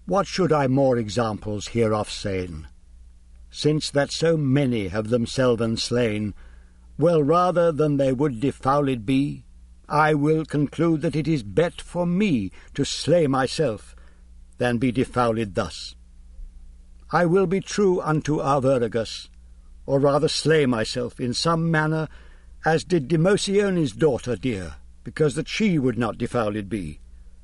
What should I more examples hereof sayn? Since that so many have themselven slain, well rather than they would defouled be, I will conclude that it is bet for me to slay myself than be defouled thus. I will be true unto Arviragus, or rather slay myself in some manner, as did Democione's daughter dear, because that she would not defouled be.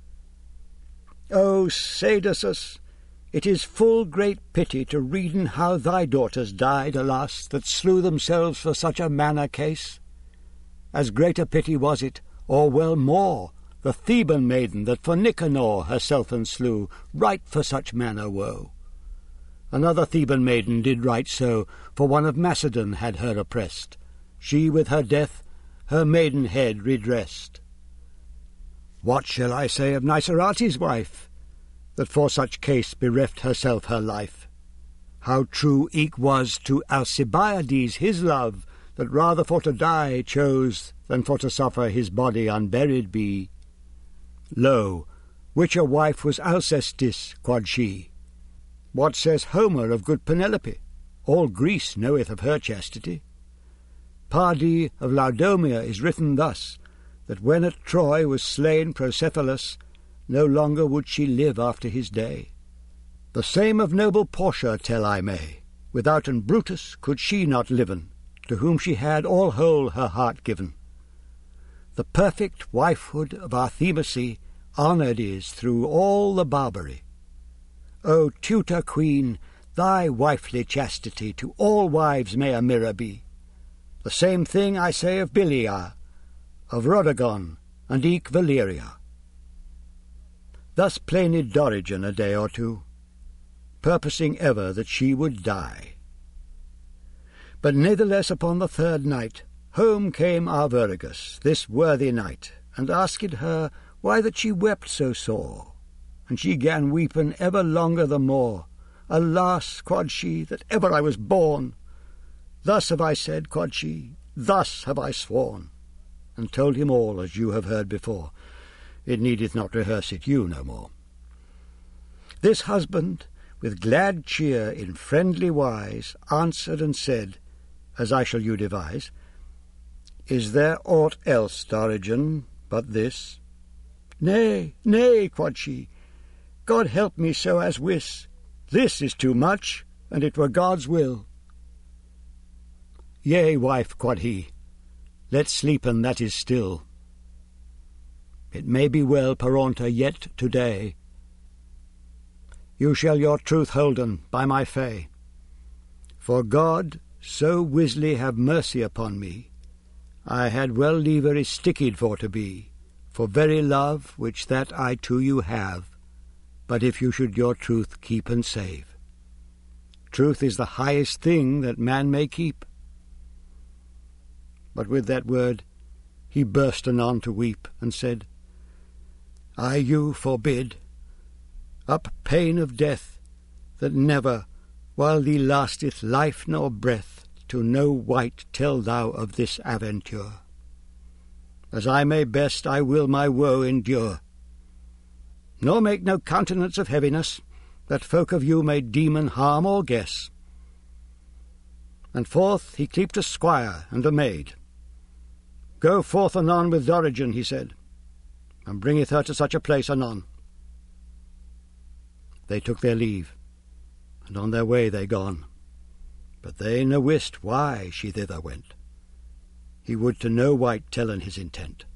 O Sadasus, it is full great pity to readen how thy daughters died, alas, that slew themselves for such a manner case. As great a pity was it, or well more, the Theban maiden that for Nicanor herselfen slew, right for such manner woe. Another Theban maiden did right so, for one of Macedon had her oppressed. She with her death her maidenhead redressed. What shall I say of Nicerates' wife, that for such case bereft herself her life? How true eke was to Alcibiades his love, that rather for to die chose than for to suffer his body unburied be. Lo, which a wife was Alcestis, quod she. What says Homer of good Penelope? All Greece knoweth of her chastity. Pardee of Laodomia is written thus, that when at Troy was slain Procephalus, no longer would she live after his day. The same of noble Portia tell I may, withouten Brutus could she not liven, to whom she had all whole her heart given. The perfect wifehood of Artemisy honoured is through all the Barbary. O Teuta queen, thy wifely chastity to all wives may a mirror be. The same thing I say of Bilia, of Rhodogon, and eke Valeria. Thus plained Dorigen a day or two, purposing ever that she would die. But natheless upon the third night home came Arviragus, this worthy knight, and asked her why that she wept so sore. And she gan weepen ever longer the more. Alas, quod she, that ever I was born! Thus have I said, quod she, thus have I sworn, and told him all as you have heard before. It needeth not rehearse it you no more. This husband, with glad cheer in friendly wise, answered and said, as I shall you devise, Is there aught else, Dorigen, but this? Nay, nay, quod she, God help me so as wis. This is too much, and it were God's will. Yea, wife, quod he, let sleepen that is still. It may be well, Peronta, yet today. You shall your truth holden, by my fay. For God so wisly have mercy upon me, I had well liever is sticked for to be, for very love which that I to you have, but if you should your truth keep and save. Truth is the highest thing that man may keep. But with that word he burst anon to weep, and said, I you forbid, up pain of death, that never, while thee lasteth life nor breath, to no wight tell thou of this aventure. As I may best, I will my woe endure. Nor make no countenance of heaviness, that folk of you may demon harm or guess. And forth he cleaped a squire and a maid. Go forth anon with Dorigen, he said, and bringeth her to such a place anon. They took their leave, and on their way they gone, but they ne wist why she thither went. He would to no wight tellen his intent.